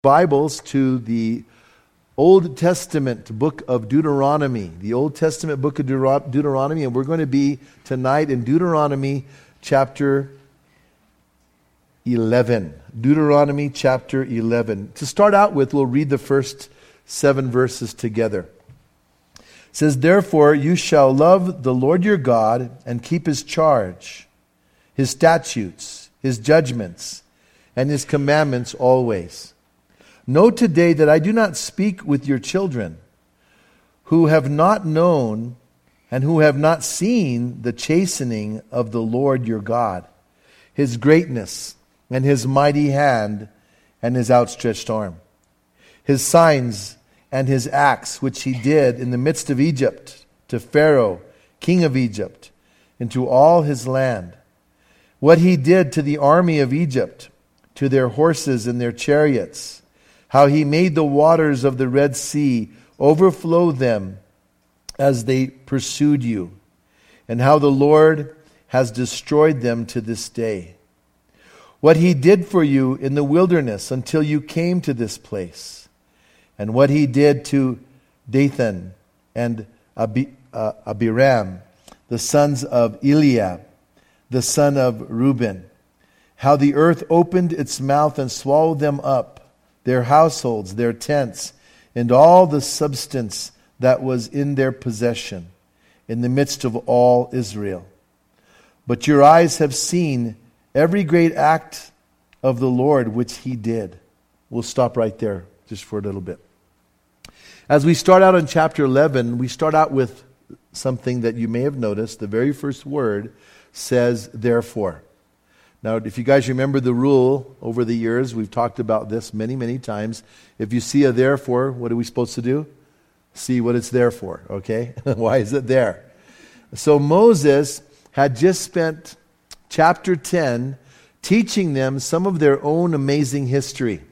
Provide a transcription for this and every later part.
Bibles to the Old Testament book of Deuteronomy, the Old Testament book of Deuteronomy, and we're going to be tonight in Deuteronomy chapter 11. Deuteronomy chapter 11. To start out with, we'll read the first 7 verses together. It says, "Therefore you shall love the Lord your God and keep His charge, His statutes, His judgments, and His commandments always. Know today that I do not speak with your children, who have not known and who have not seen the chastening of the Lord your God, His greatness and His mighty hand and His outstretched arm, His signs and His acts which He did in the midst of Egypt to Pharaoh, king of Egypt, and to all his land, what He did to the army of Egypt, to their horses and their chariots, how He made the waters of the Red Sea overflow them as they pursued you, and how the Lord has destroyed them to this day. What He did for you in the wilderness until you came to this place, and what He did to Dathan and Abiram, the sons of Eliab, the son of Reuben, how the earth opened its mouth and swallowed them up, their households, their tents, and all the substance that was in their possession, in the midst of all Israel. But your eyes have seen every great act of the Lord which He did." We'll stop right there just for a little bit. As we start out in chapter 11, we start out with something that you may have noticed. The very first word says, "therefore." Now, if you guys remember the rule over the years, we've talked about this many, many times. If you see a therefore, what are we supposed to do? See what it's there for, okay? Why is it there? So Moses had just spent chapter 10 teaching them some of their own amazing history.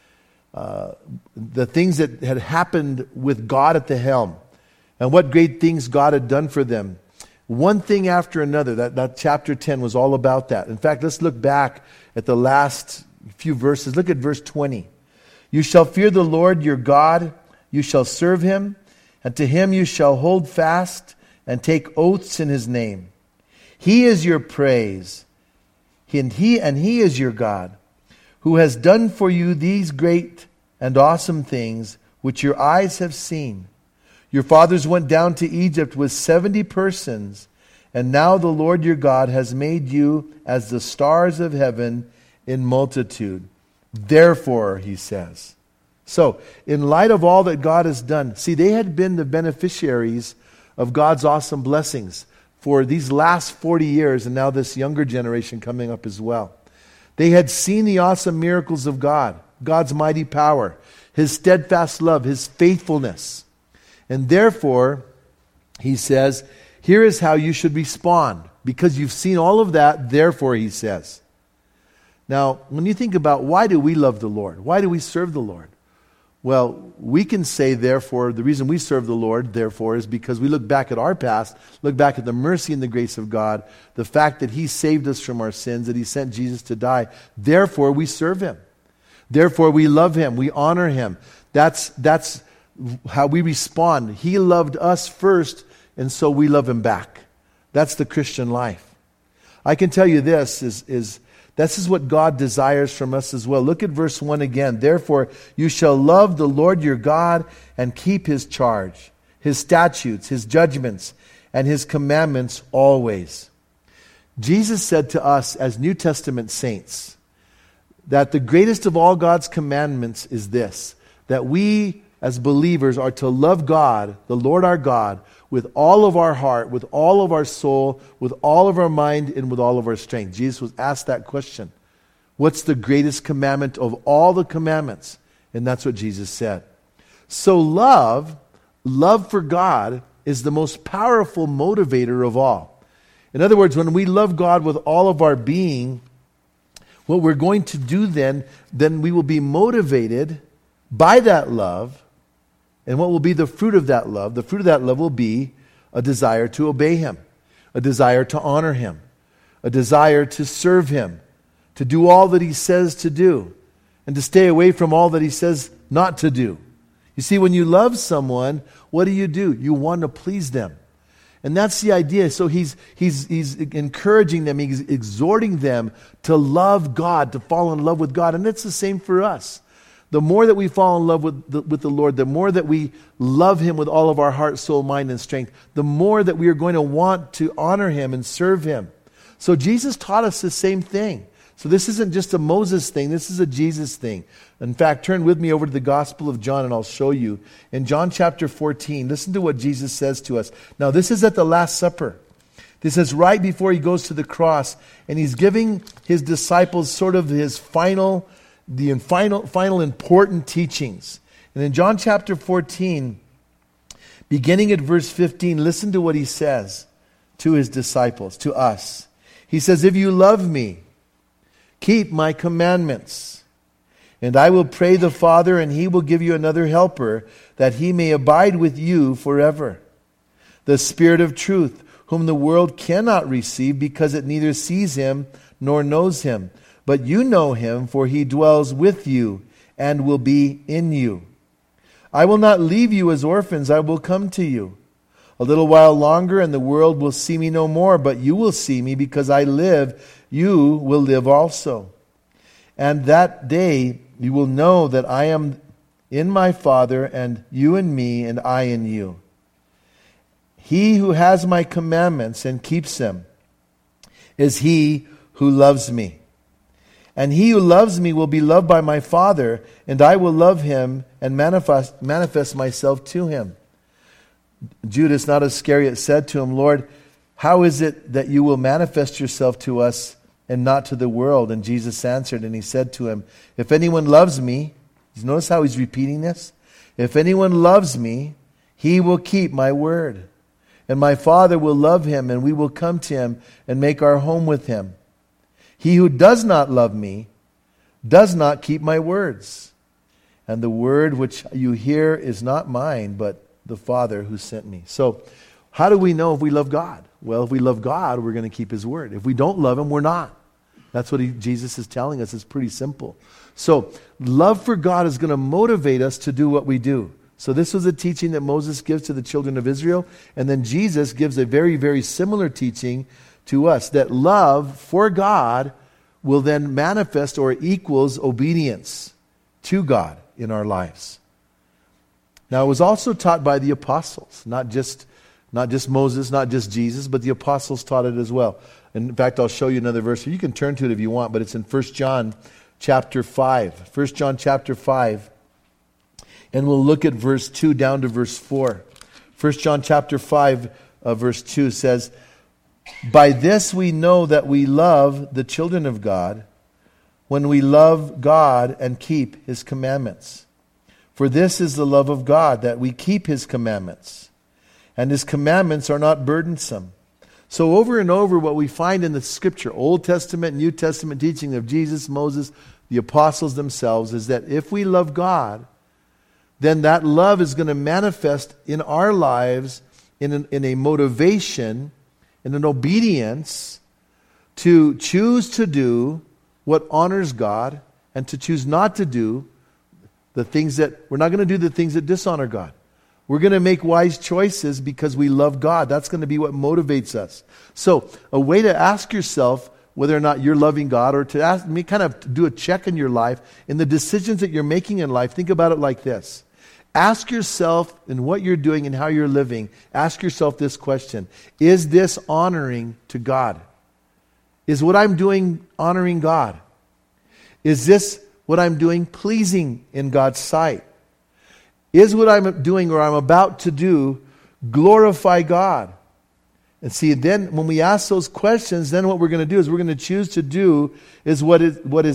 The things that had happened with God at the helm, and what great things God had done for them. One thing after another. That chapter 10 was all about that. In fact, let's look back at the last few verses. Look at verse 20. "You shall fear the Lord your God, you shall serve Him, and to Him you shall hold fast and take oaths in His name. He is your praise, and He is your God, who has done for you these great and awesome things which your eyes have seen. Your fathers went down to Egypt with 70 persons, and now the Lord your God has made you as the stars of heaven in multitude. Therefore," He says. So, in light of all that God has done, see, they had been the beneficiaries of God's awesome blessings for these last 40 years, and now this younger generation coming up as well. They had seen the awesome miracles of God, God's mighty power, His steadfast love, His faithfulness. And therefore, He says, here is how you should respond. Because you've seen all of that, therefore, He says. Now, when you think about why do we love the Lord? Why do we serve the Lord? Well, we can say, therefore, the reason we serve the Lord, therefore, is because we look back at our past, look back at the mercy and the grace of God, the fact that He saved us from our sins, that He sent Jesus to die. Therefore, we serve Him. Therefore, we love Him. We honor Him. That's how we respond. He loved us first, and so we love Him back. That's the Christian life. I can tell you this is what God desires from us as well. Look at verse 1 again. "Therefore you shall love the Lord your God and keep His charge, His statutes, His judgments, and His commandments always." Jesus said to us as New Testament saints that the greatest of all God's commandments is this, that we as believers are to love God, the Lord our God, with all of our heart, with all of our soul, with all of our mind, and with all of our strength. Jesus was asked that question. What's the greatest commandment of all the commandments? And that's what Jesus said. So love for God is the most powerful motivator of all. In other words, when we love God with all of our being, what we're going to do then we will be motivated by that love. And what will be the fruit of that love? The fruit of that love will be a desire to obey Him, a desire to honor Him, a desire to serve Him, to do all that He says to do. and to stay away from all that he says not to do. You see, when you love someone, what do? You want to please them. And that's the idea. So he's encouraging them, he's exhorting them to love God, to fall in love with God. And it's the same for us. The more that we fall in love with the Lord, the more that we love Him with all of our heart, soul, mind, and strength, the more that we are going to want to honor Him and serve Him. So Jesus taught us the same thing. So this isn't just a Moses thing, this is a Jesus thing. In fact, turn with me over to the Gospel of John and I'll show you. In John chapter 14, listen to what Jesus says to us. Now this is at the Last Supper. This is right before He goes to the cross, and He's giving His disciples sort of His final important teachings. And in John chapter 14, beginning at verse 15, listen to what He says to His disciples, to us. He says, "If you love me, keep my commandments. And I will pray the Father, and He will give you another helper, that He may abide with you forever. The Spirit of truth, whom the world cannot receive, because it neither sees Him nor knows Him. But you know Him, for He dwells with you and will be in you. I will not leave you as orphans, I will come to you. A little while longer, and the world will see me no more, but you will see me, because I live, you will live also. And that day you will know that I am in my Father, and you in me, and I in you. He who has my commandments and keeps them is he who loves me. And he who loves me will be loved by my Father, and I will love him and manifest myself to him." Judas, not Iscariot, said to him, "Lord, how is it that you will manifest yourself to us and not to the world?" And Jesus answered, and He said to him, "If anyone loves me," notice how He's repeating this, "if anyone loves me, he will keep my word. And my Father will love him, and we will come to him and make our home with him. He who does not love me does not keep my words. And the word which you hear is not mine, but the Father who sent me." So, how do we know if we love God? Well, if we love God, we're going to keep His word. If we don't love Him, we're not. That's what Jesus is telling us. It's pretty simple. So, love for God is going to motivate us to do what we do. So this was a teaching that Moses gives to the children of Israel, and then Jesus gives a very, very similar teaching to us, that love for God will then manifest or equals obedience to God in our lives. Now, it was also taught by the apostles, not just Moses, not just Jesus, but the apostles taught it as well. In fact, I'll show you another verse. You can turn to it if you want, but it's in 1 John chapter 5. 1 John chapter 5, and we'll look at verse 2 down to verse 4. 1 John chapter 5, verse 2 says, "By this we know that we love the children of God, when we love God and keep His commandments. For this is the love of God, that we keep His commandments. And His commandments are not burdensome." So over and over, what we find in the Scripture, Old Testament, New Testament teaching of Jesus, Moses, the apostles themselves, is that if we love God, then that love is going to manifest in our lives in a motivation, in an obedience to choose to do what honors God, and to choose not to do the things that, we're not going to do the things that dishonor God. We're going to make wise choices because we love God. That's going to be what motivates us. So, a way to ask yourself whether or not you're loving God, or to ask me, kind of do a check in your life, in the decisions that you're making in life, think about it like this. Ask yourself, in what you're doing and how you're living, ask yourself this question: is this honoring to God? Is what I'm doing honoring God? Is this what I'm doing pleasing in God's sight? Is what I'm doing or I'm about to do glorify God? And see, then when we ask those questions, then what we're going to do is we're going to choose to do is what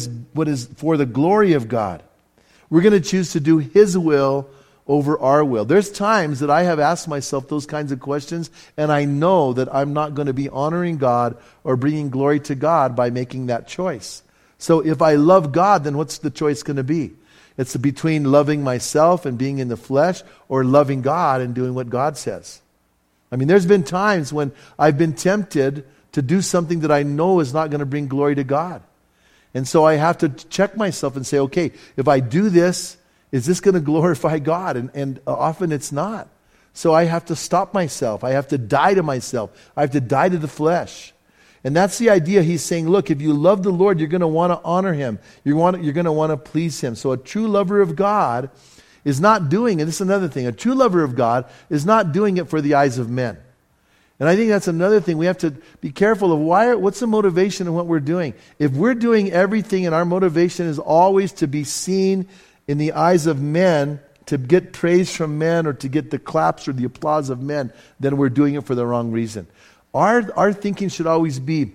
is for the glory of God. We're going to choose to do His will over our will. There's times that I have asked myself those kinds of questions, and I know that I'm not going to be honoring God or bringing glory to God by making that choice. So if I love God, then what's the choice going to be? It's between loving myself and being in the flesh, or loving God and doing what God says. I mean, there's been times when I've been tempted to do something that I know is not going to bring glory to God. And so I have to check myself and say, okay, if I do this, is this going to glorify God? And often it's not. So I have to stop myself. I have to die to myself. I have to die to the flesh. And that's the idea. He's saying, look, if you love the Lord, you're going to want to honor Him. You're going to want to please Him. So a true lover of God is not doing it. This is another thing. A true lover of God is not doing it for the eyes of men. And I think that's another thing. We have to be careful of what's the motivation in what we're doing. If we're doing everything and our motivation is always to be seen in the eyes of men, to get praise from men or to get the claps or the applause of men, then we're doing it for the wrong reason. Our thinking should always be,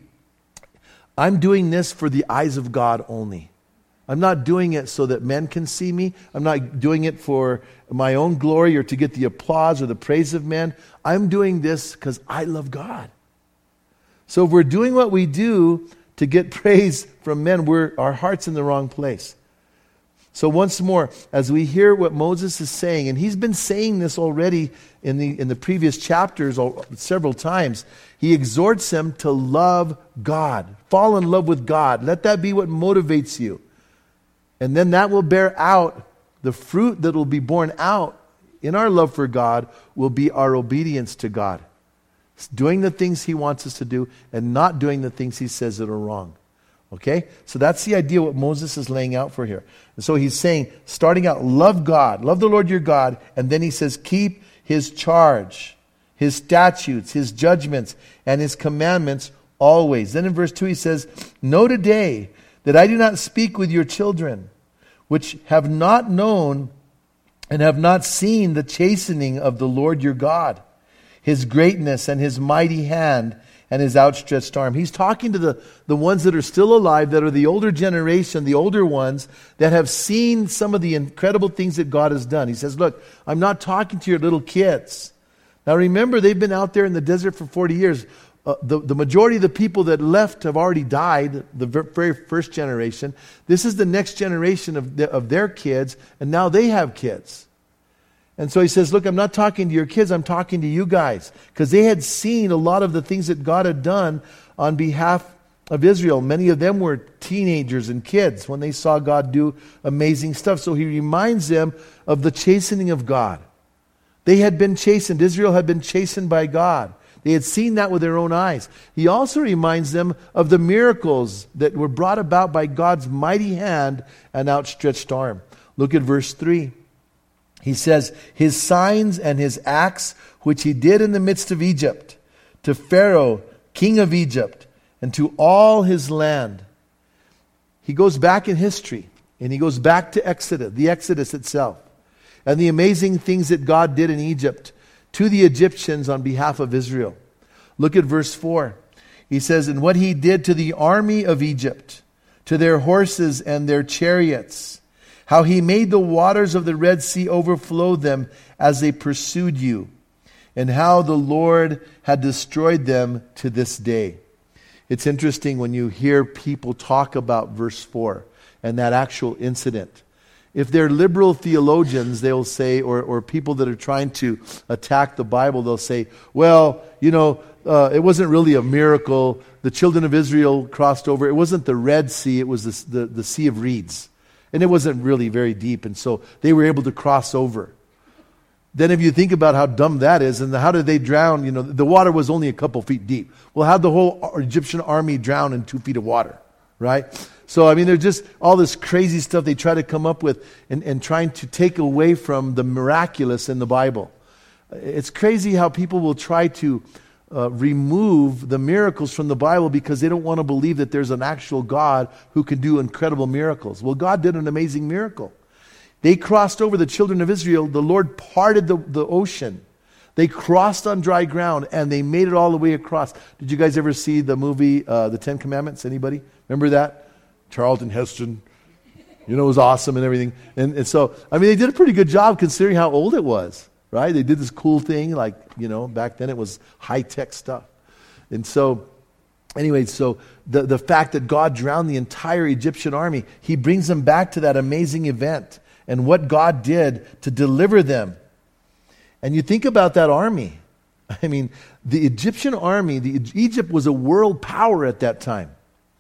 I'm doing this for the eyes of God only. I'm not doing it so that men can see me. I'm not doing it for my own glory or to get the applause or the praise of men. I'm doing this because I love God. So if we're doing what we do to get praise from men, our heart's in the wrong place. So once more, as we hear what Moses is saying, and he's been saying this already in the previous chapters several times, he exhorts them to love God. Fall in love with God. Let that be what motivates you. And then that will bear out, the fruit that will be born out in our love for God will be our obedience to God. It's doing the things He wants us to do and not doing the things He says that are wrong. Okay? So that's the idea what Moses is laying out for here. And so he's saying, starting out, love God, love the Lord your God, and then he says, keep His charge, His statutes, His judgments, and His commandments always. Then in verse 2 he says, know today that I do not speak with your children, which have not known and have not seen the chastening of the Lord your God, His greatness and His mighty hand and His outstretched arm. He's talking to the ones that are still alive, that are the older generation, the older ones, that have seen some of the incredible things that God has done. He says, look, I'm not talking to your little kids. Now remember, they've been out there in the desert for 40 years. The majority of the people that left have already died, the very first generation. This is the next generation of their kids, and now they have kids. And so he says, look, I'm not talking to your kids, I'm talking to you guys. Because they had seen a lot of the things that God had done on behalf of Israel. Many of them were teenagers and kids when they saw God do amazing stuff. So he reminds them of the chastening of God. They had been chastened. Israel had been chastened by God. They had seen that with their own eyes. He also reminds them of the miracles that were brought about by God's mighty hand and outstretched arm. Look at verse 3. He says, His signs and His acts, which He did in the midst of Egypt, to Pharaoh, king of Egypt, and to all his land. He goes back in history, and he goes back to Exodus, the Exodus itself, and the amazing things that God did in Egypt to the Egyptians on behalf of Israel. Look at verse 4. He says, and what He did to the army of Egypt, to their horses and their chariots, how He made the waters of the Red Sea overflow them as they pursued you, and how the Lord had destroyed them to this day. It's interesting when you hear people talk about verse 4 and that actual incident. If they're liberal theologians, they'll say, or people that are trying to attack the Bible, they'll say, well, it wasn't really a miracle. The children of Israel crossed over. It wasn't the Red Sea, it was the Sea of Reeds. And it wasn't really very deep, and so they were able to cross over. Then if you think about how dumb that is, and how did they drown? The water was only a couple feet deep. Well, how'd the whole Egyptian army drown in 2 feet of water, right? So, there's just all this crazy stuff they try to come up with and trying to take away from the miraculous in the Bible. It's crazy how people will try to remove the miracles from the Bible because they don't want to believe that there's an actual God who can do incredible miracles. Well, God did an amazing miracle. They crossed over, the children of Israel. The Lord parted the ocean. They crossed on dry ground, and they made it all the way across. Did you guys ever see the movie, The Ten Commandments? Anybody? Remember that? Charlton Heston. It was awesome and everything. And so, they did a pretty good job considering how old it was. Right? They did this cool thing, back then it was high-tech stuff. And so, anyway, the fact that God drowned the entire Egyptian army, He brings them back to that amazing event and what God did to deliver them. And you think about that army. The Egyptian army, Egypt was a world power at that time.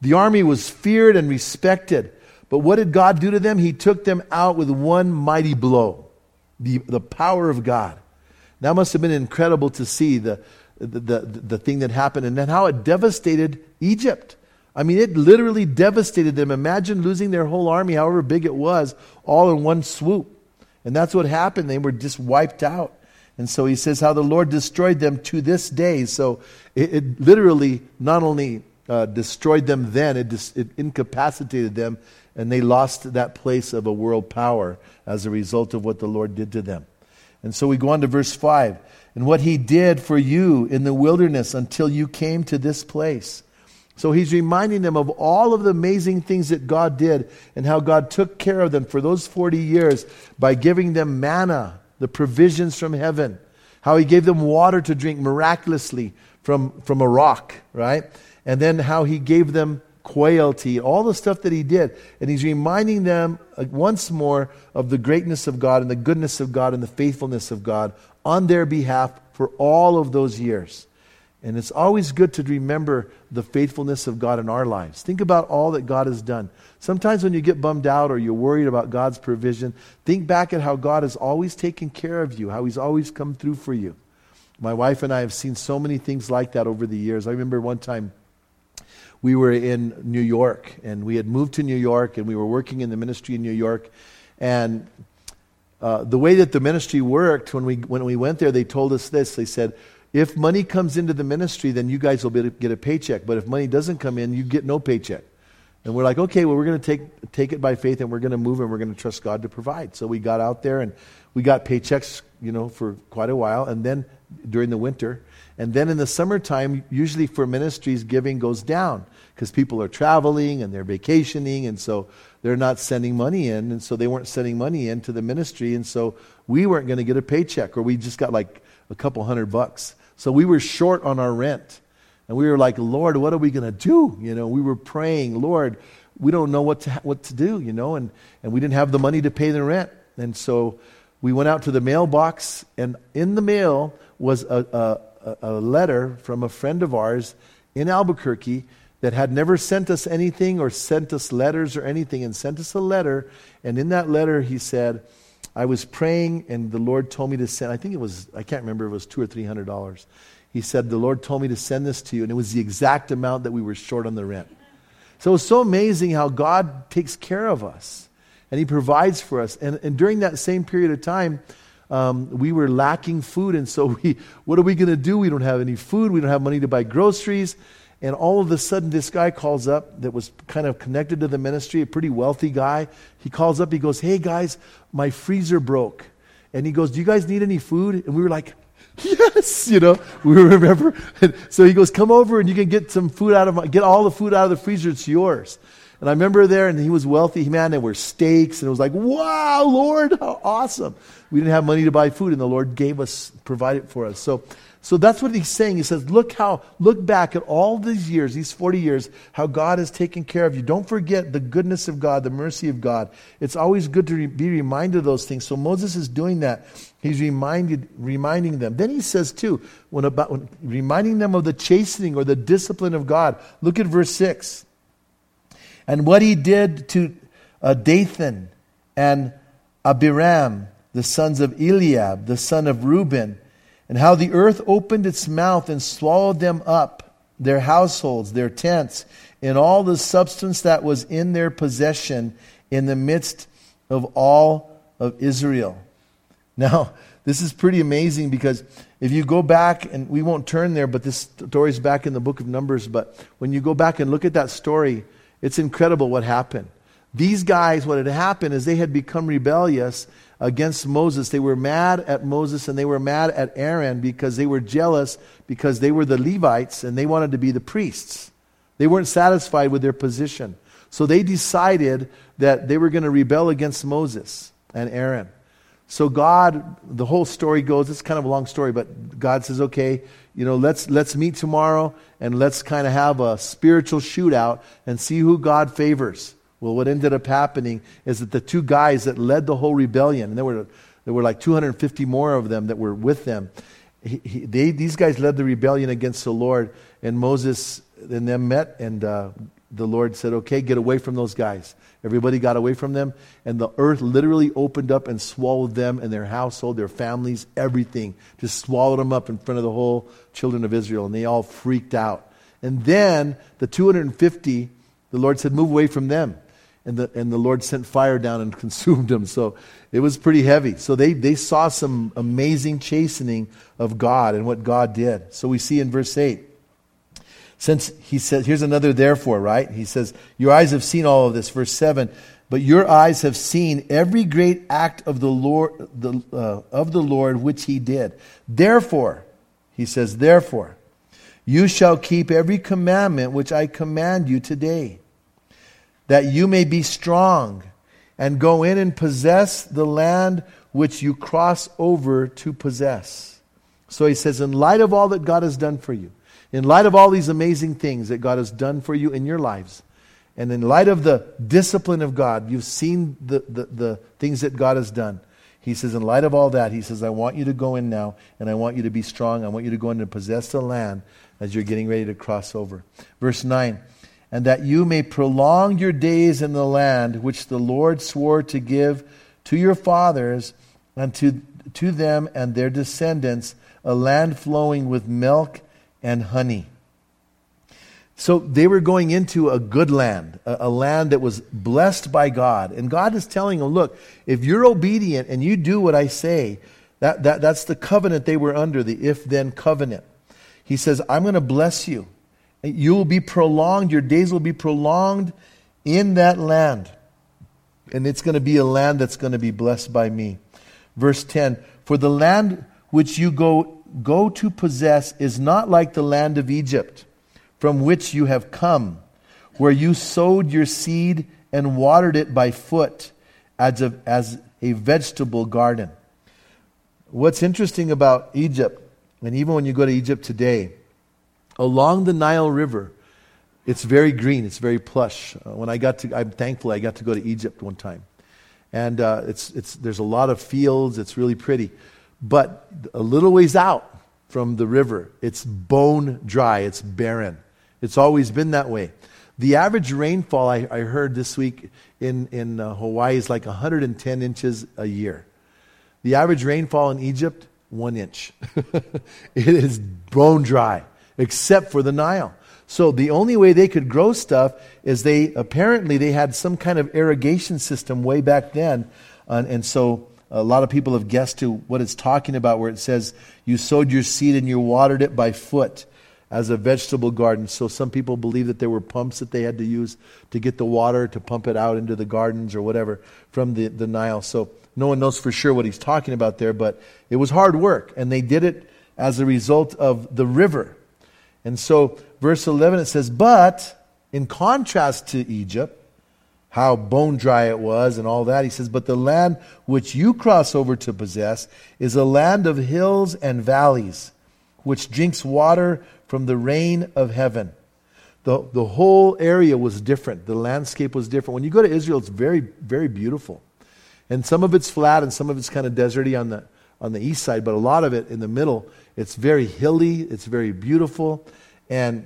The army was feared and respected. But what did God do to them? He took them out with one mighty blow. The power of God. That must have been incredible to see the thing that happened, and then how it devastated Egypt. I mean, it literally devastated them. Imagine losing their whole army, however big it was, all in one swoop. And that's what happened. They were just wiped out. And so he says how the Lord destroyed them to this day. So it literally not only destroyed them then, it incapacitated them, and they lost that place of a world power as a result of what the Lord did to them. And so we go on to verse 5. And what he did for you in the wilderness until you came to this place. So he's reminding them of all of the amazing things that God did and how God took care of them for those 40 years by giving them manna, the provisions from heaven. How he gave them water to drink miraculously from a rock, right? And then how he gave them quail to eat, all the stuff that he did. And he's reminding them once more of the greatness of God and the goodness of God and the faithfulness of God on their behalf for all of those years. And it's always good to remember the faithfulness of God in our lives. Think about all that God has done. Sometimes when you get bummed out or you're worried about God's provision, think back at how God has always taken care of you, how he's always come through for you. My wife and I have seen so many things like that over the years. I remember one time we were in New York, and we had moved to New York, and we were working in the ministry in New York. And the way that the ministry worked, when we went there, they told us this. They said, if money comes into the ministry, then you guys will get a paycheck. But if money doesn't come in, you get no paycheck. And we're like, okay, well, we're going to take it by faith, and we're going to move, and we're going to trust God to provide. So we got out there, and we got paychecks, for quite a while, and then during the winter. And then in the summertime, usually for ministries, giving goes down because people are traveling and they're vacationing, and so they're not sending money in, and so they weren't sending money into the ministry, and so we weren't going to get a paycheck, or we just got like a couple $100. So we were short on our rent, and we were like, Lord, what are we going to do? We were praying, Lord, we don't know what to do, and we didn't have the money to pay the rent, and so we went out to the mailbox, and in the mail was a letter from a friend of ours in Albuquerque that had never sent us anything or sent us letters or anything, and sent us a letter. And in that letter he said, I was praying and the Lord told me to send, I can't remember, it was $200 or $300. He said, the Lord told me to send this to you, and it was the exact amount that we were short on the rent. So it was so amazing how God takes care of us and he provides for us. And during that same period of time, we were lacking food, and so what are we going to do? We don't have any food. We don't have money to buy groceries. And all of a sudden, this guy calls up that was kind of connected to the ministry, a pretty wealthy guy. He calls up, he goes, hey guys, my freezer broke. And he goes, do you guys need any food? And we were like, yes, we remember. And so he goes, come over and you can get some food get all the food out of the freezer, it's yours. And I remember there, and he was wealthy, man, there were steaks, and it was like, wow, Lord, how awesome. We didn't have money to buy food, and the Lord provided for us. So that's what he's saying. He says, look back at all these years, these 40 years, how God has taken care of you. Don't forget the goodness of God, the mercy of God. It's always good to be reminded of those things. So Moses is doing that. He's reminding them. Then he says too, when reminding them of the chastening or the discipline of God. Look at verse 6. And what he did to Dathan and Abiram, the sons of Eliab, the son of Reuben, and how the earth opened its mouth and swallowed them up, their households, their tents, and all the substance that was in their possession in the midst of all of Israel. Now, this is pretty amazing, because if you go back, and we won't turn there, but this story is back in the book of Numbers, but when you go back and look at that story, it's incredible what happened. These guys, what had happened is they had become rebellious against Moses. They were mad at Moses and they were mad at Aaron because they were jealous because they were the Levites and they wanted to be the priests. They weren't satisfied with their position. So they decided that they were going to rebel against Moses and Aaron. So God, the whole story goes, it's kind of a long story, but God says, okay, let's meet tomorrow and let's kind of have a spiritual shootout and see who God favors. Well, what ended up happening is that the two guys that led the whole rebellion, and there were like 250 more of them that were with them, these guys led the rebellion against the Lord, and Moses and them met, and the Lord said, okay, get away from those guys. Everybody got away from them, and the earth literally opened up and swallowed them and their household, their families, everything. Just swallowed them up in front of the whole children of Israel, and they all freaked out. And then the 250, the Lord said, move away from them. And the Lord sent fire down and consumed them. So it was pretty heavy. So they saw some amazing chastening of God and what God did. So we see in verse 8, since he says, here's another therefore, right? He says, your eyes have seen all of this. Verse 7, but your eyes have seen every great act of the Lord which he did. Therefore, he says, therefore, you shall keep every commandment which I command you today, that you may be strong and go in and possess the land which you cross over to possess. So he says, in light of all that God has done for you, in light of all these amazing things that God has done for you in your lives, and in light of the discipline of God, you've seen the things that God has done. He says, in light of all that, he says, I want you to go in now, and I want you to be strong. I want you to go in and possess the land as you're getting ready to cross over. Verse 9, and that you may prolong your days in the land which the Lord swore to give to your fathers and to them and their descendants, a land flowing with milk and honey. So they were going into a good land, a land that was blessed by God. And God is telling them, look, if you're obedient and you do what I say, that's the covenant they were under, the if-then covenant. He says, I'm going to bless you. You will be prolonged, your days will be prolonged in that land. And it's going to be a land that's going to be blessed by me. Verse 10, for the land which you go to possess is not like the land of Egypt, from which you have come, where you sowed your seed and watered it by foot as a vegetable garden. What's interesting about Egypt, and even when you go to Egypt today, along the Nile River, it's very green, it's very plush. I'm thankful I got to go to Egypt one time. And there's a lot of fields, it's really pretty. But a little ways out from the river, it's bone dry, it's barren. It's always been that way. The average rainfall, I heard this week in Hawaii, is like 110 inches a year. The average rainfall in Egypt, 1 inch. It is bone dry, except for the Nile. So the only way they could grow stuff is they had some kind of irrigation system way back then. And so a lot of people have guessed to what it's talking about, where it says, you sowed your seed and you watered it by foot as a vegetable garden. So some people believe that there were pumps that they had to use to get the water to pump it out into the gardens or whatever from the Nile. So no one knows for sure what he's talking about there, but it was hard work. And they did it as a result of the river. And so verse 11, it says, but in contrast to Egypt, how bone dry it was and all that, he says, but the land which you cross over to possess is a land of hills and valleys, which drinks water from the rain of heaven. The whole area was different. The landscape was different. When you go to Israel, it's very, very beautiful. And some of it's flat and some of it's kind of deserty on the east side, but a lot of it in the middle, it's very hilly, it's very beautiful, and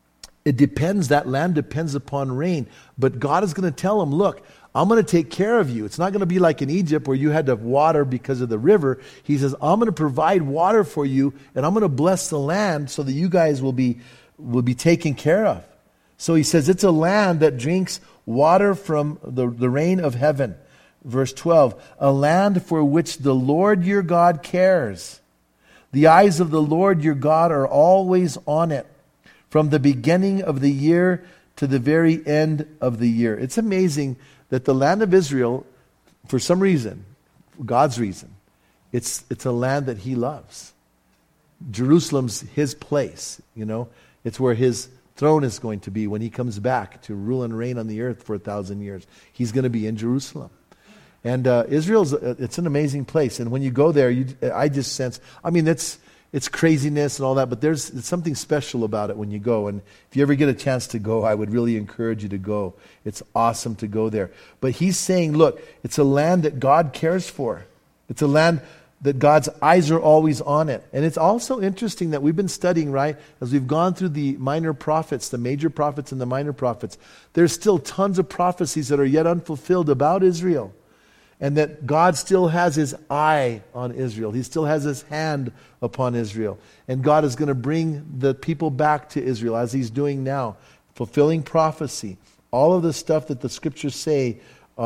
that land depends upon rain. But God is going to tell them, look, I'm going to take care of you. It's not going to be like in Egypt where you had to water because of the river. He says, I'm going to provide water for you, and I'm going to bless the land so that you guys will be taken care of. So he says it's a land that drinks water from the rain of heaven. Verse 12, a land for which the Lord your God cares. The eyes of the Lord your God are always on it, from the beginning of the year to the very end of the year. It's amazing that the land of Israel, for some reason, God's reason, it's a land that he loves. Jerusalem's his place, It's where his throne is going to be when he comes back to rule and reign on the earth for 1,000 years. He's going to be in Jerusalem. And Israel's, it's an amazing place. And when you go there, I just sense, it's craziness and all that, but there's something special about it when you go. And if you ever get a chance to go, I would really encourage you to go. It's awesome to go there. But he's saying, look, it's a land that God cares for. It's a land that God's eyes are always on it. And it's also interesting that we've been studying, right, as we've gone through the minor prophets, the major prophets and the minor prophets, there's still tons of prophecies that are yet unfulfilled about Israel. And that God still has his eye on Israel. He still has his hand upon Israel. And God is going to bring the people back to Israel as he's doing now, fulfilling prophecy. All of the stuff that the scriptures say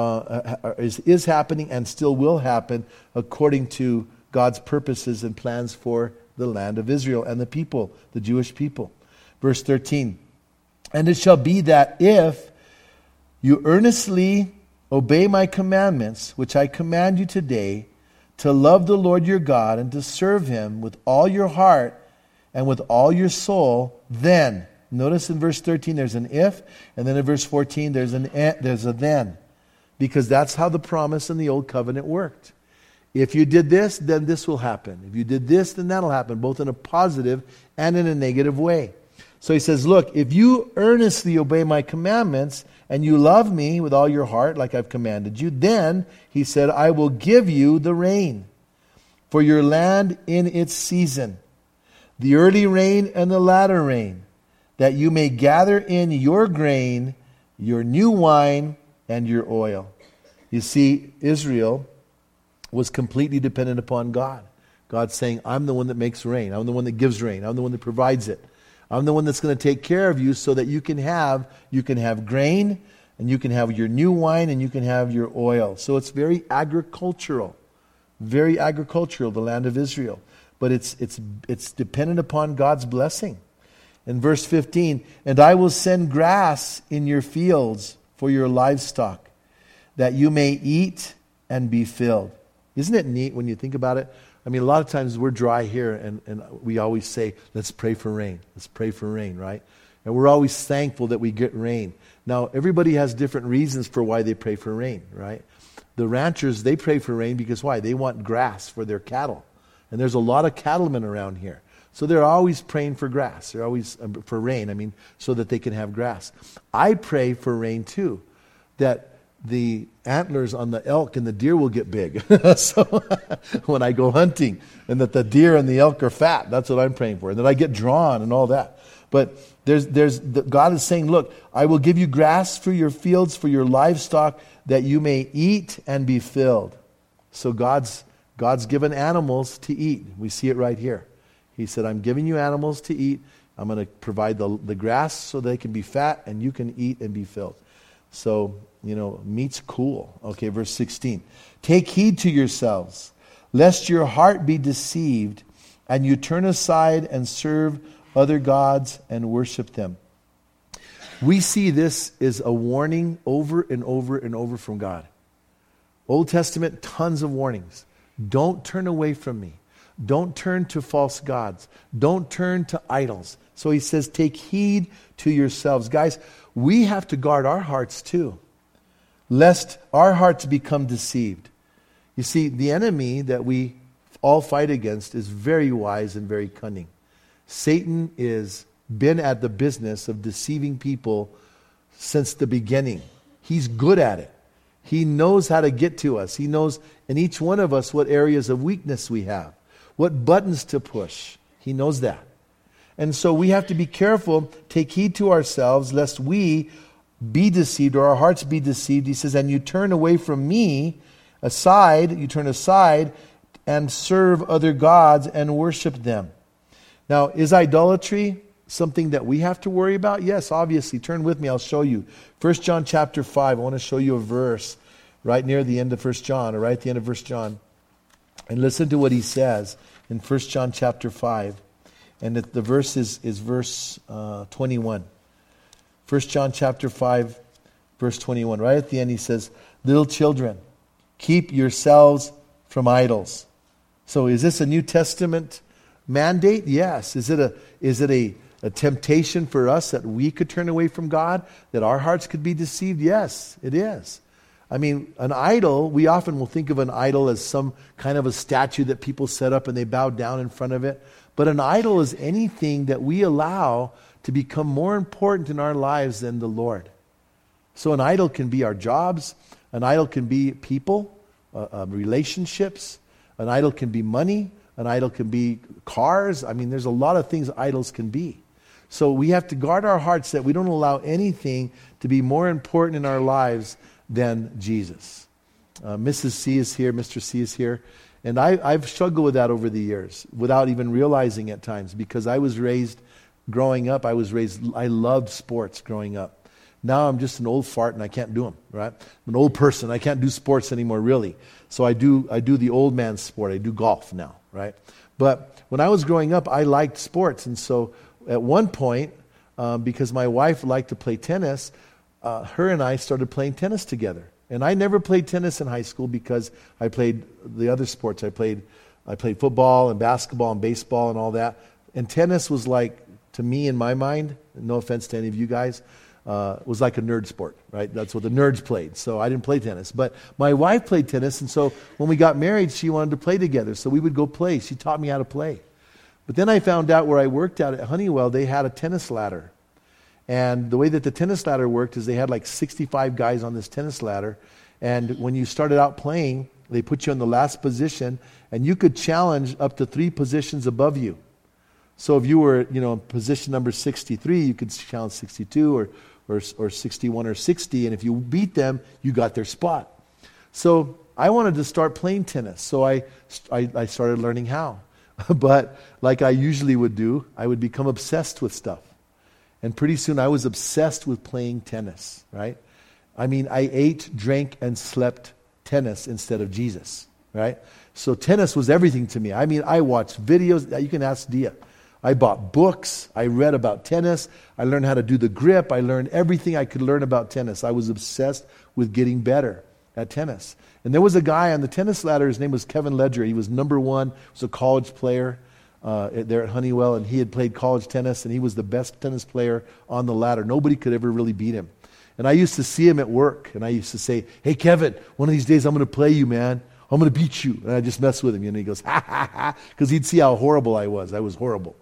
is happening and still will happen according to God's purposes and plans for the land of Israel and the people, the Jewish people. Verse 13, and it shall be that if you earnestly obey my commandments, which I command you today, to love the Lord your God and to serve him with all your heart and with all your soul, then, notice in verse 13 there's an if, and then in verse 14 there's a then. Because that's how the promise in the old covenant worked. If you did this, then this will happen. If you did this, then that'll happen, both in a positive and in a negative way. So he says, look, if you earnestly obey my commandments and you love me with all your heart, like I've commanded you, then, he said, I will give you the rain for your land in its season, the early rain and the latter rain, that you may gather in your grain, your new wine, and your oil. You see, Israel was completely dependent upon God. God's saying, I'm the one that makes rain. I'm the one that gives rain. I'm the one that provides it. I'm the one that's going to take care of you so that you can have grain, and you can have your new wine, and you can have your oil. So it's very agricultural, the land of Israel. But it's dependent upon God's blessing. In verse 15, and I will send grass in your fields for your livestock, that you may eat and be filled. Isn't it neat when you think about it? I mean, a lot of times we're dry here, and we always say, let's pray for rain. Let's pray for rain, right? And we're always thankful that we get rain. Now, everybody has different reasons for why they pray for rain, right? The ranchers, they pray for rain because why? They want grass for their cattle. And there's a lot of cattlemen around here. So they're always praying for grass. They're always for rain, so that they can have grass. I pray for rain too, that the antlers on the elk and the deer will get big. So when I go hunting, and that the deer and the elk are fat, that's what I'm praying for. And that I get drawn and all that. But God is saying, look, I will give you grass for your fields, for your livestock, that you may eat and be filled. So God's given animals to eat. We see it right here. He said, I'm giving you animals to eat. I'm going to provide the grass so they can be fat and you can eat and be filled. So, meat's cool. Okay, verse 16. Take heed to yourselves, lest your heart be deceived, and you turn aside and serve other gods and worship them. We see this as a warning over and over and over from God. Old Testament, tons of warnings. Don't turn away from me. Don't turn to false gods. Don't turn to idols. So he says, take heed to yourselves. Guys, we have to guard our hearts too, lest our hearts become deceived. You see, the enemy that we all fight against is very wise and very cunning. Satan has been at the business of deceiving people since the beginning. He's good at it. He knows how to get to us. He knows in each one of us what areas of weakness we have, what buttons to push. He knows that. And so we have to be careful, take heed to ourselves, lest we be deceived or our hearts be deceived. He says, and you turn away from me, you turn aside and serve other gods and worship them. Now, is idolatry something that we have to worry about? Yes, obviously. Turn with me, I'll show you. 1 John chapter 5, I want to show you a verse right near the end of 1 John, or right at the end of 1 John. And listen to what he says in 1 John chapter 5. And the verse is verse 21. 1 John chapter 5, verse 21. Right at the end he says, little children, keep yourselves from idols. So is this a New Testament mandate? Yes. Is it a temptation for us that we could turn away from God? That our hearts could be deceived? Yes, it is. I mean, an idol, we often will think of an idol as some kind of a statue that people set up and they bow down in front of it. But an idol is anything that we allow to become more important in our lives than the Lord. So an idol can be our jobs. An idol can be people, relationships. An idol can be money. An idol can be cars. I mean, there's a lot of things idols can be. So we have to guard our hearts that we don't allow anything to be more important in our lives than Jesus. Mrs. C is here. Mr. C is here. And I've struggled with that over the years without even realizing at times, because I was raised, growing up, I loved sports growing up. Now I'm just an old fart and I can't do them, right? I'm an old person. I can't do sports anymore, really. So I do the old man sport. I do golf now, right? But when I was growing up, I liked sports. And so at one point, because my wife liked to play tennis, her and I started playing tennis together. And I never played tennis in high school because I played the other sports. I played football and basketball and baseball and all that. And tennis was like, to me in my mind, no offense to any of you guys, was like a nerd sport, right? That's what the nerds played. So I didn't play tennis. But my wife played tennis, and so when we got married, she wanted to play together. So we would go play. She taught me how to play. But then I found out where I worked out at Honeywell, they had a tennis ladder. And the way that the tennis ladder worked is they had like 65 guys on this tennis ladder. And when you started out playing, they put you in the last position, and you could challenge up to 3 positions above you. So if you were, in position number 63, you could challenge 62 or 61 or 60. And if you beat them, you got their spot. So I wanted to start playing tennis. So I started learning how. But like I usually would do, I would become obsessed with stuff. And pretty soon I was obsessed with playing tennis, right? I mean, I ate, drank, and slept tennis instead of Jesus, right? So tennis was everything to me. I mean, I watched videos. You can ask Dia. I bought books. I read about tennis. I learned how to do the grip. I learned everything I could learn about tennis. I was obsessed with getting better at tennis. And there was a guy on the tennis ladder. His name was Kevin Ledger. He was number 1. He was a college player there at Honeywell, and he had played college tennis, and he was the best tennis player on the ladder. Nobody could ever really beat him. And I used to see him at work, and I used to say, "Hey, Kevin, one of these days I'm going to play you, man. I'm going to beat you." And I just mess with him, and he goes, "Ha, ha, ha," because he'd see how horrible I was. I was horrible.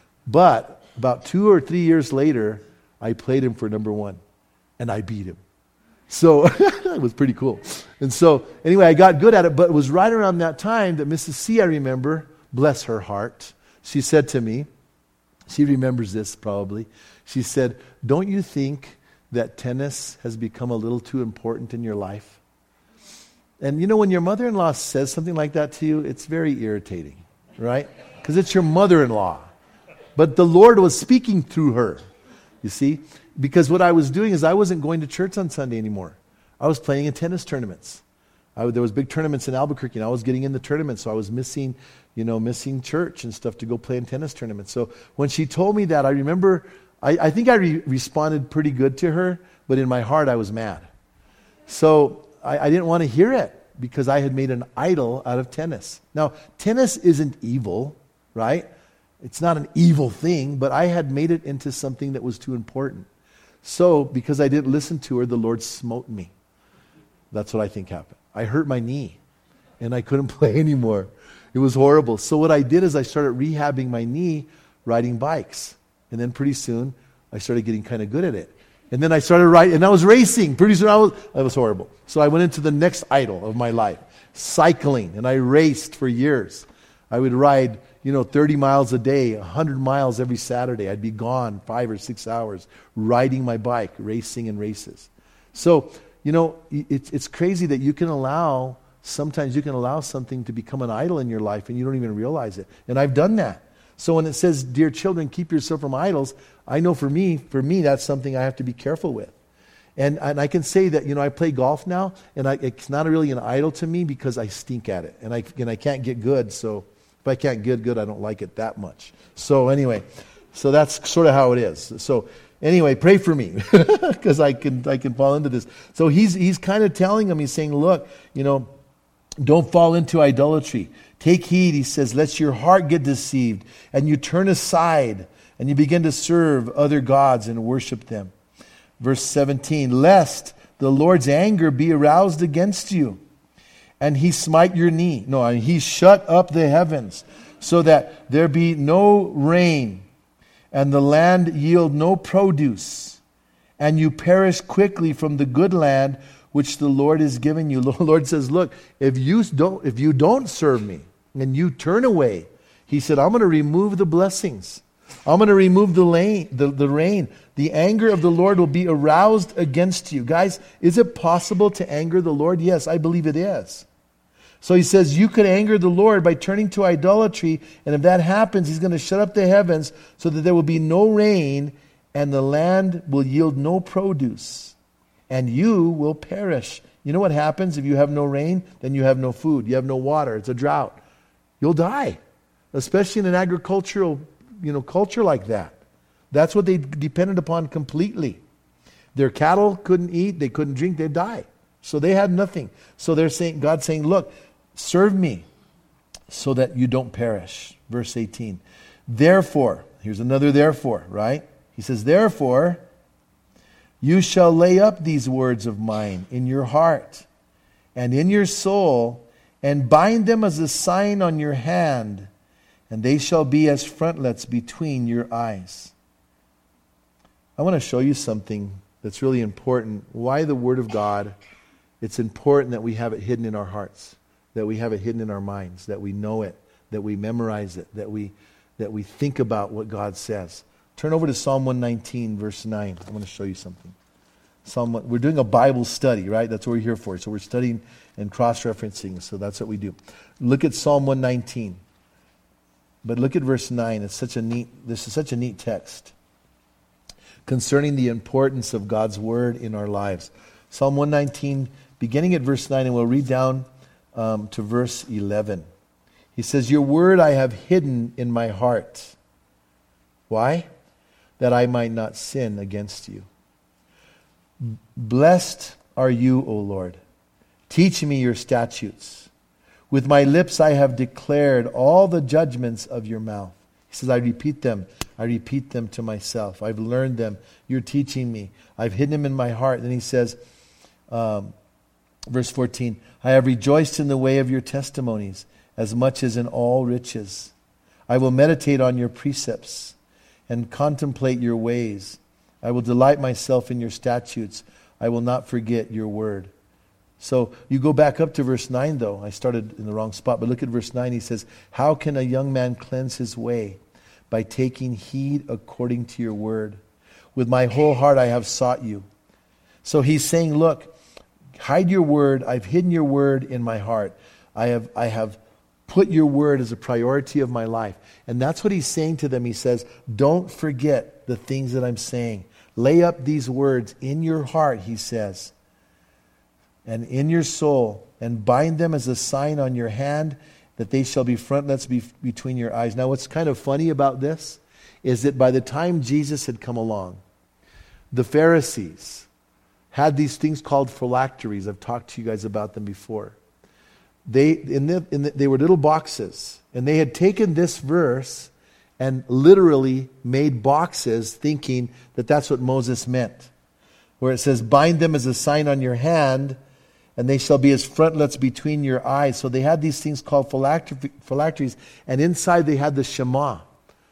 But about 2 or 3 years later, I played him for number 1, and I beat him. So it was pretty cool. And so anyway, I got good at it, but it was right around that time that Mrs. C, I remember, bless her heart, she said to me, she remembers this probably, she said, "Don't you think that tennis has become a little too important in your life?" And when your mother-in-law says something like that to you, it's very irritating, right? Because it's your mother-in-law. But the Lord was speaking through her, you see? Because what I was doing is I wasn't going to church on Sunday anymore. I was playing in tennis tournaments. There was big tournaments in Albuquerque, and I was getting in the tournaments, so I was missing church and stuff to go play in tennis tournaments. So when she told me that, I remember, I think I responded pretty good to her, but in my heart I was mad. So I didn't want to hear it because I had made an idol out of tennis. Now, tennis isn't evil, right? It's not an evil thing, but I had made it into something that was too important. So, because I didn't listen to her, the Lord smote me. That's what I think happened. I hurt my knee, and I couldn't play anymore. It was horrible. So what I did is I started rehabbing my knee riding bikes. And then pretty soon, I started getting kind of good at it. And then I started riding, and I was racing. Pretty soon, I was horrible. So I went into the next idol of my life, cycling, and I raced for years. I would ride 30 miles a day, 100 miles every Saturday. I'd be gone 5 or 6 hours riding my bike, racing in races. So, it's crazy that sometimes you can allow something to become an idol in your life and you don't even realize it. And I've done that. So when it says, "Dear children, keep yourself from idols," I know for me, that's something I have to be careful with. And I can say that, I play golf now, and it's not really an idol to me because I stink at it. And I can't get good, so if I can't get good, I don't like it that much. So anyway, that's sort of how it is. So anyway, pray for me because I can fall into this. So he's kind of telling him, he's saying, "Look, don't fall into idolatry. Take heed," he says, "lest your heart get deceived and you turn aside and you begin to serve other gods and worship them." Verse 17, "Lest the Lord's anger be aroused against you, and he smite your knee." No, he shut up the heavens so that there be no rain, and the land yield no produce, and you perish quickly from the good land which the Lord is giving you. The Lord says, look, if you don't serve me and you turn away, he said, I'm going to remove the blessings. I'm going to remove the rain. The anger of the Lord will be aroused against you. Guys, is it possible to anger the Lord? Yes, I believe it is. So he says you could anger the Lord by turning to idolatry, and if that happens, he's going to shut up the heavens so that there will be no rain, and the land will yield no produce, and you will perish. You know what happens if you have no rain? Then you have no food. You have no water. It's a drought. You'll die, especially in an agricultural culture like that. That's what they depended upon completely. Their cattle couldn't eat, they couldn't drink, they'd die. So they had nothing. So God's saying, look, serve me so that you don't perish. Verse 18. Therefore, here's another therefore, right? He says, therefore, you shall lay up these words of mine in your heart and in your soul, and bind them as a sign on your hand, and they shall be as frontlets between your eyes. I want to show you something that's really important. Why the Word of God? It's important that we have it hidden in our hearts, that we have it hidden in our minds, that we know it, that we memorize it, that we think about what God says. Turn over to Psalm 119, verse 9. I want to show you something. We're doing a Bible study, right? That's what we're here for. So we're studying and cross-referencing, so that's what we do. Look at Psalm 119. But look at verse 9. This is such a neat text concerning the importance of God's Word in our lives. Psalm 119, beginning at verse 9, and we'll read down to verse 11. He says, your word I have hidden in my heart. Why? That I might not sin against you. Blessed are you, O Lord. Teach me your statutes. With my lips I have declared all the judgments of your mouth. He says, I repeat them to myself. I've learned them. You're teaching me. I've hidden them in my heart. Then he says, verse 14, I have rejoiced in the way of your testimonies as much as in all riches. I will meditate on your precepts and contemplate your ways. I will delight myself in your statutes. I will not forget your word. So you go back up to verse 9 though. I started in the wrong spot, but look at verse 9. He says, how can a young man cleanse his way? By taking heed according to your word. With my whole heart I have sought you. So he's saying, look, hide your word. I've hidden your word in my heart. I have put your word as a priority of my life. And that's what he's saying to them. He says, don't forget the things that I'm saying. Lay up these words in your heart, he says, and in your soul, and bind them as a sign on your hand, that they shall be frontlets between your eyes. Now what's kind of funny about this is that by the time Jesus had come along, the Pharisees had these things called phylacteries. I've talked to you guys about them before. They were little boxes, and they had taken this verse and literally made boxes thinking that that's what Moses meant. Where it says, bind them as a sign on your hand, and they shall be as frontlets between your eyes. So they had these things called phylacteries, and inside they had the Shema.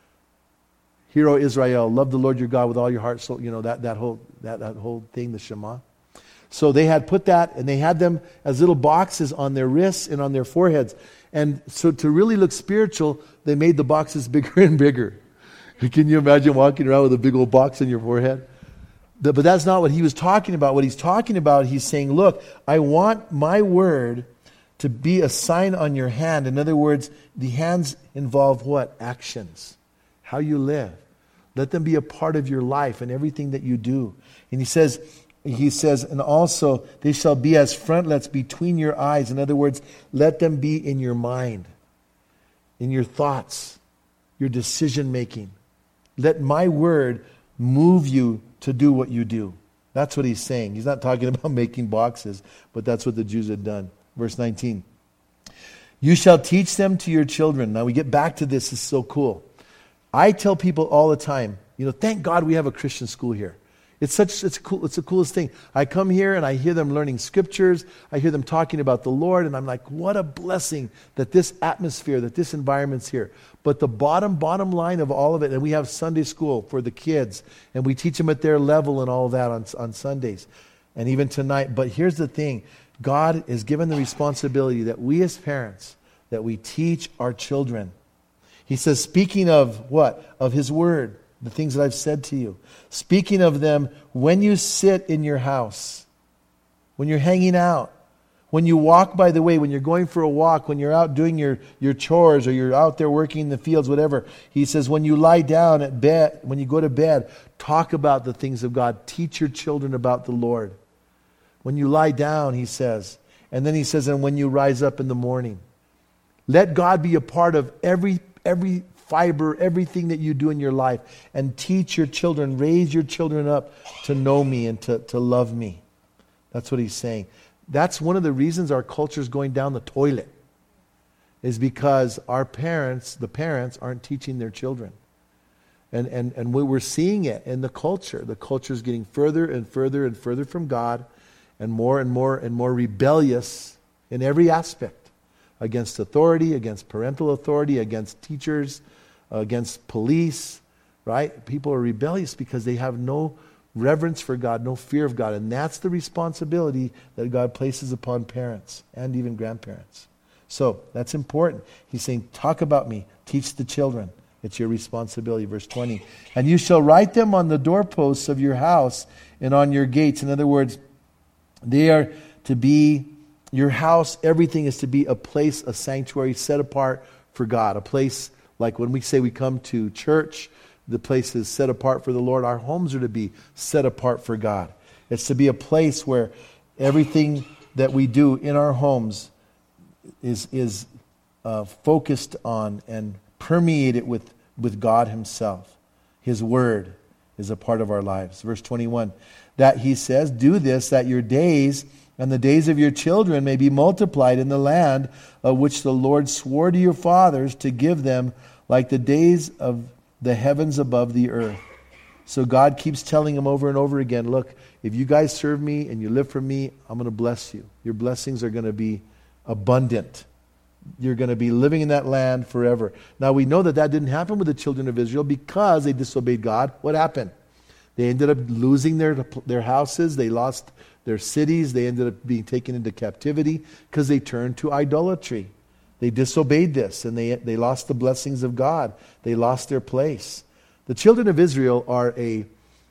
Hear, O Israel, love the Lord your God with all your heart, soul. You know, that whole thing, the Shema. So they had put that, and they had them as little boxes on their wrists and on their foreheads. And so to really look spiritual, they made the boxes bigger and bigger. Can you imagine walking around with a big old box on your forehead? But that's not what he was talking about. What he's talking about, he's saying, look, I want my word to be a sign on your hand. In other words, the hands involve what? Actions. How you live. Let them be a part of your life and everything that you do. And he says, and also they shall be as frontlets between your eyes. In other words, let them be in your mind, in your thoughts, your decision making. Let my word move you to do what you do. That's what he's saying. He's not talking about making boxes, but that's what the Jews had done. Verse 19. You shall teach them to your children. Now we get back to this. It's so cool. I tell people all the time, thank God we have a Christian school here. It's the coolest thing. I come here and I hear them learning scriptures. I hear them talking about the Lord, and I'm like, what a blessing that this atmosphere, that this environment's here. But the bottom line of all of it, and we have Sunday school for the kids, and we teach them at their level and all of that on Sundays. and even tonight. But here's the thing. God is given the responsibility that we as parents, that we teach our children. He says, speaking of what? Of His Word, the things that I've said to you. Speaking of them when you sit in your house, when you're hanging out, when you walk by the way, when you're going for a walk, when you're out doing your chores, or you're out there working in the fields, whatever. He says, when you lie down at bed, when you go to bed, talk about the things of God. Teach your children about the Lord. When you lie down, He says. And then He says, and when you rise up in the morning. Let God be a part of every fiber, everything that you do in your life. And teach your children, raise your children up to know Me and to love Me. That's what He's saying. That's one of the reasons our culture is going down the toilet. Is because our parents, the parents, aren't teaching their children. And we're seeing it in the culture. The culture is getting further and further and further from God. And more rebellious in every aspect. Against authority, against parental authority, against teachers, against police, right? People are rebellious because they have no reverence for God, no fear of God. And that's the responsibility that God places upon parents and even grandparents. So that's important. He's saying, talk about Me, teach the children. It's your responsibility. Verse 20. And you shall write them on the doorposts of your house and on your gates. In other words, they are to be, your house, everything is to be a place, a sanctuary set apart for God. A place like when we say we come to church, the place is set apart for the Lord. Our homes are to be set apart for God. It's to be a place where everything that we do in our homes is focused on and permeated with God Himself. His Word is a part of our lives. Verse 21, that He says, do this, that your days and the days of your children may be multiplied in the land of which the Lord swore to your fathers to give them, like the days of the heavens above the earth. So God keeps telling them over and over again, look, if you guys serve Me and you live for Me, I'm going to bless you. Your blessings are going to be abundant. You're going to be living in that land forever. Now we know that didn't happen with the children of Israel because they disobeyed God. What happened? They ended up losing their houses. They lost their cities. They ended up being taken into captivity because they turned to idolatry. They disobeyed this and they lost the blessings of God. They lost their place. The children of Israel are an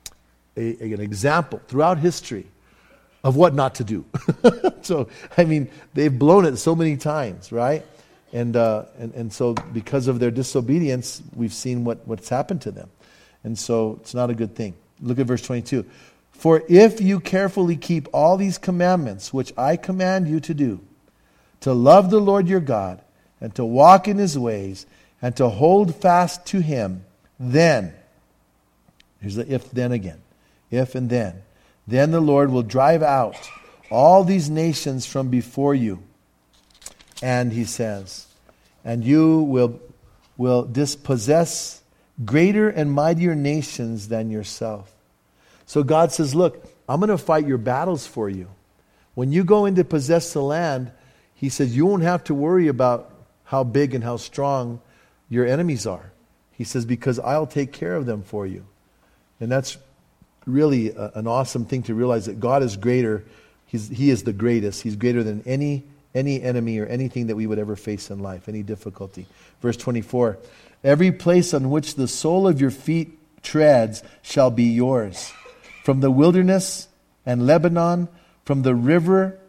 example throughout history of what not to do. So, I mean, they've blown it so many times, right? And so because of their disobedience, we've seen what's happened to them. And so it's not a good thing. Look at verse 22. For if you carefully keep all these commandments, which I command you to do, to love the Lord your God, and to walk in His ways, and to hold fast to Him, then, here's the if then again, if and then the Lord will drive out all these nations from before you. And He says, and you will dispossess greater and mightier nations than yourself. So God says, look, I'm going to fight your battles for you. When you go in to possess the land, He says, you won't have to worry about how big and how strong your enemies are. He says, because I'll take care of them for you. And that's really an awesome thing to realize, that God is greater. He is the greatest. He's greater than any enemy or anything that we would ever face in life, any difficulty. Verse 24, every place on which the sole of your feet treads shall be yours. From the wilderness and Lebanon, from the river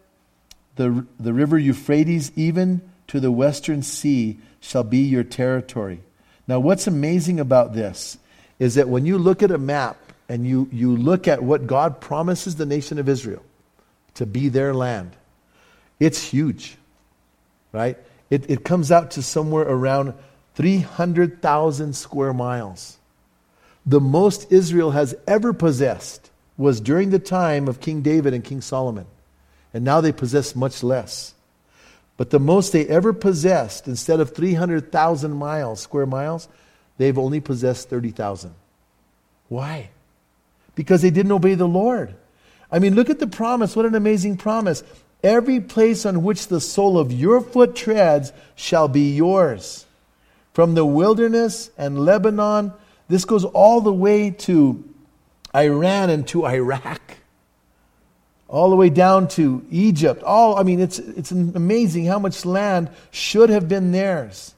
Euphrates, even to the western sea, shall be your territory. Now what's amazing about this is that when you look at a map and you look at what God promises the nation of Israel to be their land, it's huge, right? It comes out to somewhere around 300,000 square miles. The most Israel has ever possessed was during the time of King David and King Solomon. And now they possess much less. But the most they ever possessed, instead of 300,000 square miles, they've only possessed 30,000. Why? Because they didn't obey the Lord. I mean, look at the promise. What an amazing promise. Every place on which the sole of your foot treads shall be yours. From the wilderness and Lebanon, this goes all the way to Iran and to Iraq. all the way down to Egypt. It's amazing how much land should have been theirs.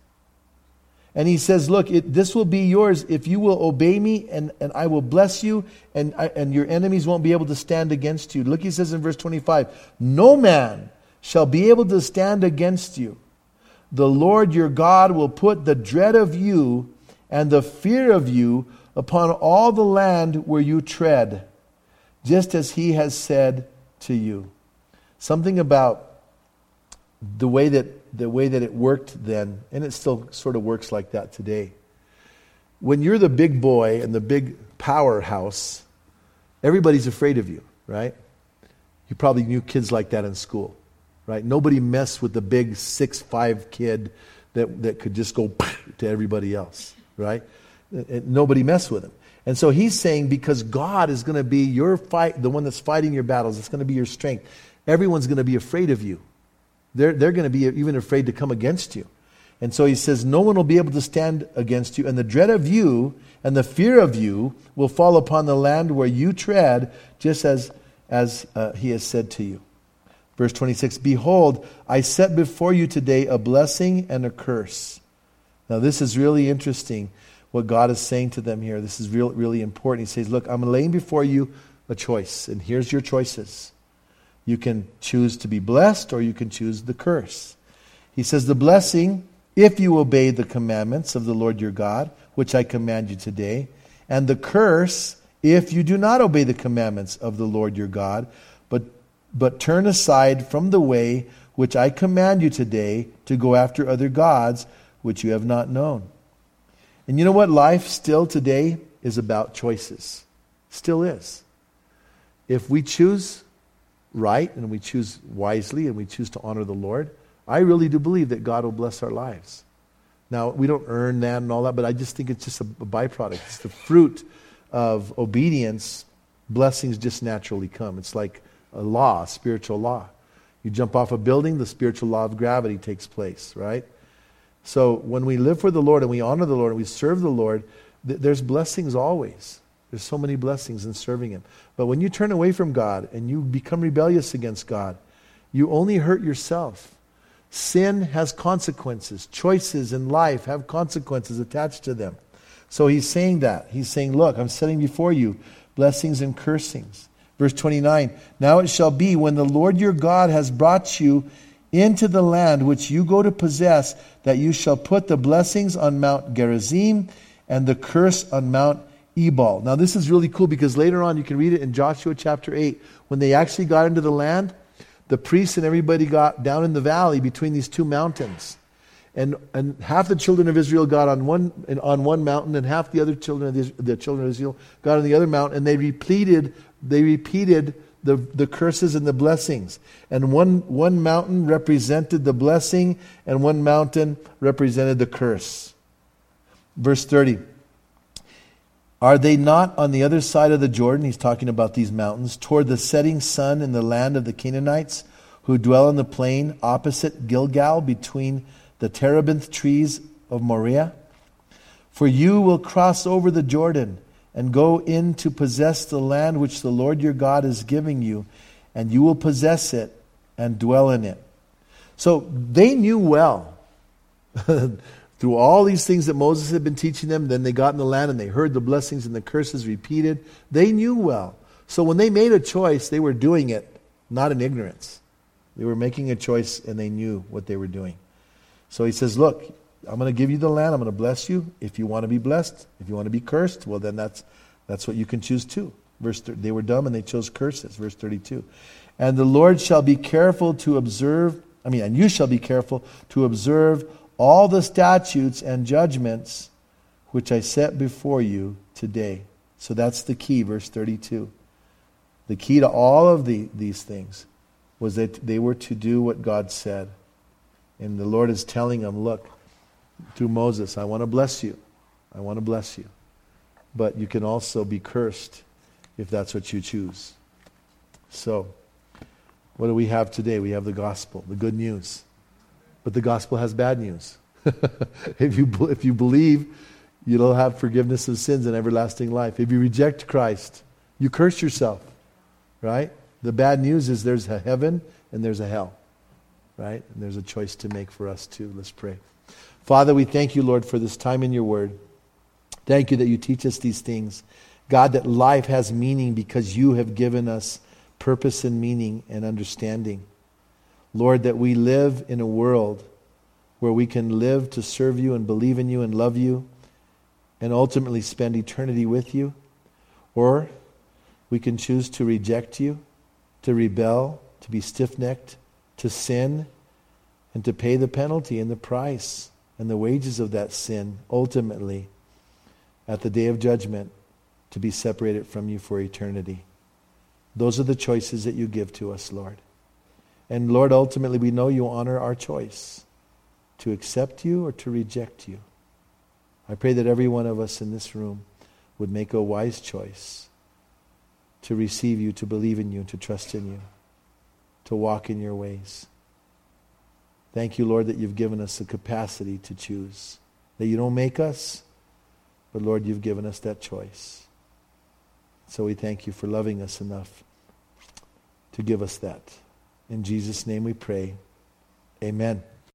And he says, look, this will be yours if you will obey me, and I will bless you, and your enemies won't be able to stand against you. Look, he says in verse 25, no man shall be able to stand against you. The Lord your God will put the dread of you and the fear of you upon all the land where you tread, just as he has said to you. Something about the way that it worked then, and it still sort of works like that today. When you're the big boy and the big powerhouse, everybody's afraid of you, right? You probably knew kids like that in school, right? Nobody messed with the big 6'5" kid that could just go to everybody else, right? Nobody messed with him. And so he's saying, because God is going to be your fight, the one that's fighting your battles, it's going to be your strength. Everyone's going to be afraid of you. They're going to be even afraid to come against you. And so he says, no one will be able to stand against you, and the dread of you and the fear of you will fall upon the land where you tread, just as he has said to you. Verse 26, behold, I set before you today a blessing and a curse. Now this is really interesting, what God is saying to them here. This is really important. He says, look, I'm laying before you a choice, and here's your choices. You can choose to be blessed, or you can choose the curse. He says, the blessing, if you obey the commandments of the Lord your God, which I command you today, and the curse, if you do not obey the commandments of the Lord your God, but turn aside from the way which I command you today to go after other gods, which you have not known. And you know what? Life still today is about choices. Still is. If we choose right, and we choose wisely, and we choose to honor the Lord, I really do believe that God will bless our lives. Now, we don't earn that and all that, but I just think it's just a byproduct. It's the fruit of obedience. Blessings just naturally come. It's like a law, a spiritual law. You jump off a building, the spiritual law of gravity takes place, right? So when we live for the Lord and we honor the Lord and we serve the Lord, there's blessings always. There's so many blessings in serving Him. But when you turn away from God and you become rebellious against God, you only hurt yourself. Sin has consequences. Choices in life have consequences attached to them. So he's saying that. He's saying, look, I'm setting before you blessings and cursings. Verse 29, now it shall be when the Lord your God has brought you into the land which you go to possess, that you shall put the blessings on Mount Gerizim and the curse on Mount Ebal. Now this is really cool, because later on you can read it in Joshua chapter 8. When they actually got into the land, the priests and everybody got down in the valley between these two mountains. And half the children of Israel got on one mountain, and half the other children of Israel got on the other mountain, and they repeated the curses and the blessings. And one mountain represented the blessing, and one mountain represented the curse. Verse 30. Are they not on the other side of the Jordan? He's talking about these mountains, toward the setting sun in the land of the Canaanites, who dwell in the plain opposite Gilgal, between the terebinth trees of Moriah? For you will cross over the Jordan and go in to possess the land which the Lord your God is giving you, and you will possess it and dwell in it. So they knew well, through all these things that Moses had been teaching them, then they got in the land and they heard the blessings and the curses repeated. They knew well. So when they made a choice, they were doing it not in ignorance. They were making a choice, and they knew what they were doing. So he says, look, I'm going to give you the land. I'm going to bless you. If you want to be blessed, if you want to be cursed, well, then that's what you can choose too. They were dumb and they chose curses. Verse 32. And the Lord shall be careful to observe, and you shall be careful to observe all the statutes and judgments which I set before you today. So that's the key, verse 32. The key to all of these things was that they were to do what God said. And the Lord is telling them, look, through Moses, I want to bless you. I want to bless you. But you can also be cursed if that's what you choose. So, what do we have today? We have the gospel, the good news. But the gospel has bad news. If you believe, you'll have forgiveness of sins and everlasting life. If you reject Christ, you curse yourself. Right? The bad news is there's a heaven and there's a hell, right? And there's a choice to make for us too. Let's pray. Father, we thank you, Lord, for this time in your word. Thank you that you teach us these things. God, that life has meaning because you have given us purpose and meaning and understanding. Lord, that we live in a world where we can live to serve you and believe in you and love you and ultimately spend eternity with you. Or we can choose to reject you, to rebel, to be stiff-necked, to sin, and to pay the penalty and the price and the wages of that sin, ultimately, at the day of judgment, to be separated from you for eternity. Those are the choices that you give to us, Lord. And Lord, ultimately, we know you honor our choice to accept you or to reject you. I pray that every one of us in this room would make a wise choice to receive you, to believe in you, to trust in you, to walk in your ways. Thank you, Lord, that you've given us the capacity to choose. That you don't make us, but Lord, you've given us that choice. So we thank you for loving us enough to give us that. In Jesus' name we pray. Amen.